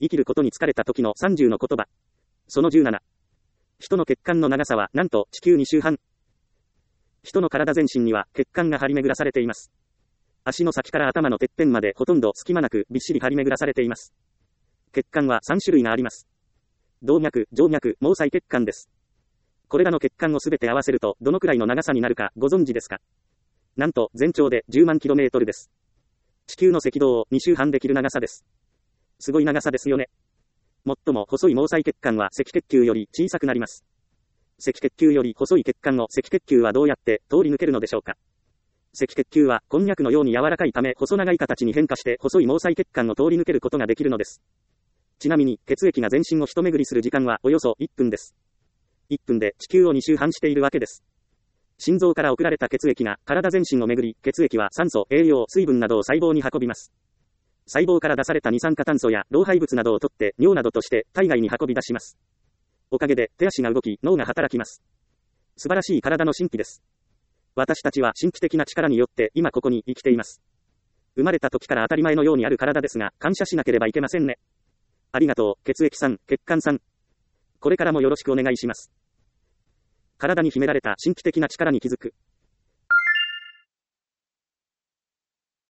生きることに疲れた時の30の言葉。その17。人の血管の長さは、なんと、地球2周半。人の体全身には、血管が張り巡らされています。足の先から頭のてっぺんまでほとんど隙間なく、びっしり張り巡らされています。血管は3種類があります。動脈、静脈、毛細血管です。これらの血管をすべて合わせると、どのくらいの長さになるか、ご存知ですか？なんと、全長で10万キロメートルです。地球の赤道を2周半できる長さです。すごい長さですよね。最も細い毛細血管は赤血球より小さくなります。赤血球より細い血管を赤血球はどうやって通り抜けるのでしょうか？赤血球はこんにゃくのように柔らかいため細長い形に変化して細い毛細血管を通り抜けることができるのです。ちなみに血液が全身を一巡りする時間はおよそ1分です。1分で地球を2周半しているわけです。心臓から送られた血液が体全身を巡り、血液は酸素、栄養、水分などを細胞に運びます。細胞から出された二酸化炭素や老廃物などを取って尿などとして体外に運び出します。おかげで手足が動き脳が働きます。素晴らしい体の神秘です。私たちは神秘的な力によって今ここに生きています。生まれた時から当たり前のようにある体ですが感謝しなければいけませんね。ありがとう、血液さん、血管さん。これからもよろしくお願いします。体に秘められた神秘的な力に気づく。